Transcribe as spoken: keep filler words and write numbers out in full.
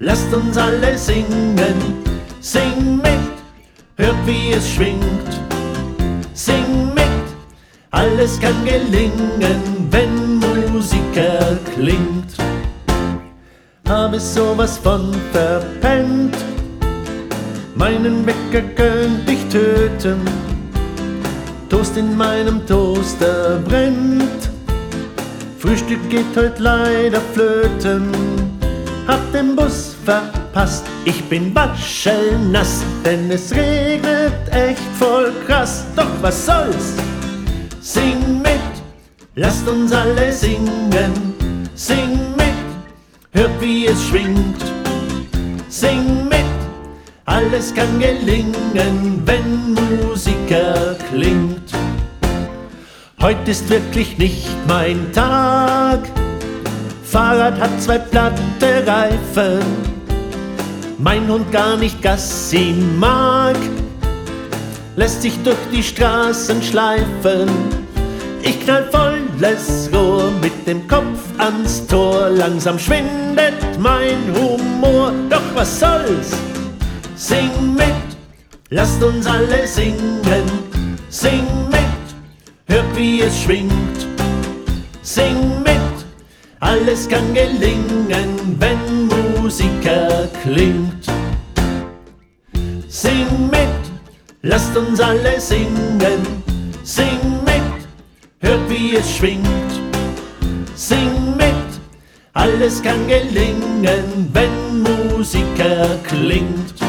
lasst uns alle singen. Sing mit, hört wie es schwingt. Sing mit, alles kann gelingen, wenn Musik erklingt. Habe sowas von verpennt, meinen Wecker könnt ich töten. Toast in meinem Toaster brennt, Frühstück geht heute leider flöten. Hab den Bus verpasst, ich bin waschelnass, denn es regnet echt voll krass. Doch was soll's? Sing mit, lasst uns alle singen. Sing mit, hört wie es schwingt. Sing mit, alles kann gelingen, wenn Musik erklingt. Heute ist wirklich nicht mein Tag. Fahrrad hat zwei platte Reifen, mein Hund gar nicht Gassi mag, lässt sich durch die Straßen schleifen. Ich knall volles Rohr mit dem Kopf ans Tor, langsam schwindet mein Humor. Doch was soll's? Sing mit, lasst uns alle singen. Sing mit, hört wie es schwingt. Sing mit, alles kann gelingen, wenn Musik erklingt. Sing mit, lasst uns alle singen. Sing mit, hört wie es schwingt. Sing mit, alles kann gelingen, wenn Musik erklingt.